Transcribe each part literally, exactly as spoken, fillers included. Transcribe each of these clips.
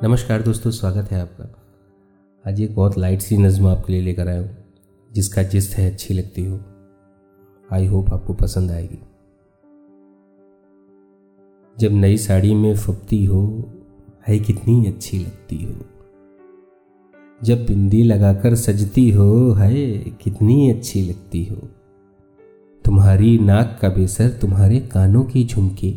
नमस्कार दोस्तों, स्वागत है आपका। आज एक बहुत लाइट सी नज़्म आपके लिए लेकर आया हूँ, जिसका जिस्त है अच्छी लगती हो। आई होप आपको पसंद आएगी। जब नई साड़ी में फबती हो, है कितनी अच्छी लगती हो। जब बिंदी लगाकर सजती हो, है कितनी अच्छी लगती हो। तुम्हारी नाक का बेसर, तुम्हारे कानों की झुमकी,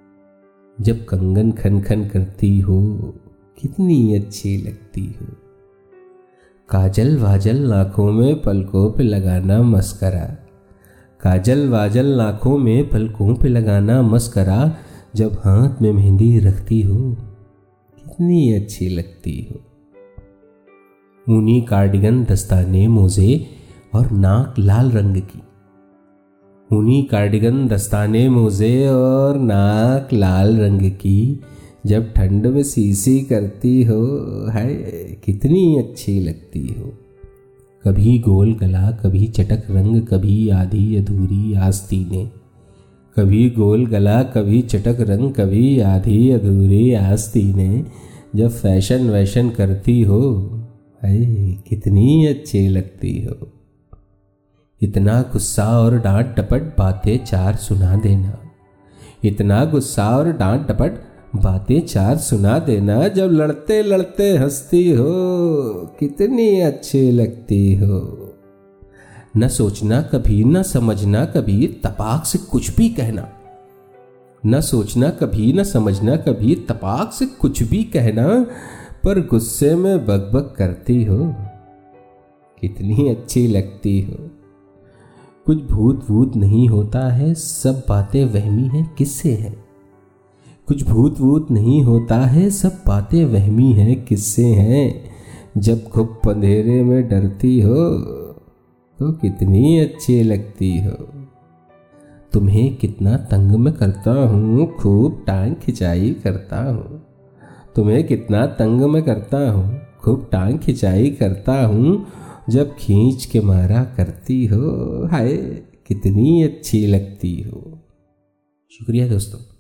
जब कंगन खन खन करती हो, कितनी अच्छी लगती हो। काजल वाजल आंखों में पलकों पे लगाना मस्करा, काजल वाजल आंखों में पलकों पे लगाना मस्करा, जब हाथ में मेहंदी रखती हो, कितनी अच्छी लगती हो। ऊनी कार्डिगन, दस्ताने, मोजे और नाक लाल रंग की, ऊनी कार्डिगन, दस्ताने, मोजे और नाक लाल रंग की, जब ठंड में सीसी करती हो, है कितनी अच्छी लगती हो। कभी गोल गला, कभी चटक रंग, कभी आधी अधूरी आस्तीनें, कभी गोल गला, कभी चटक रंग, कभी आधी अधूरी आस्तीनें, जब फैशन वैशन करती हो, है कितनी अच्छी लगती हो। इतना गुस्सा और डांट टपट बातें चार सुना देना, इतना गुस्सा और डांट टपट बातें चार सुना देना, जब लड़ते लड़ते हंसती हो, कितनी अच्छी लगती हो। न सोचना कभी, न समझना कभी, तपाक से कुछ भी कहना, न सोचना कभी, न समझना कभी, तपाक से कुछ भी कहना, पर गुस्से में बकबक करती हो, कितनी अच्छी लगती हो। कुछ भूत भूत नहीं होता है, सब बातें वहमी हैं, किससे हैं। कुछ भूत भूत नहीं होता है, सब बातें वहमी हैं, किससे हैं। जब खूब अंधेरे में डरती हो, तो कितनी अच्छी लगती हो। तुम्हें कितना तंग मैं करता हूँ, खूब टांग खिंचाई करता हूँ। तुम्हें कितना तंग मैं करता हूँ, खूब टांग खिंचाई करता हूँ, जब खींच के मारा करती हो, हाय कितनी अच्छी लगती हो। शुक्रिया दोस्तों।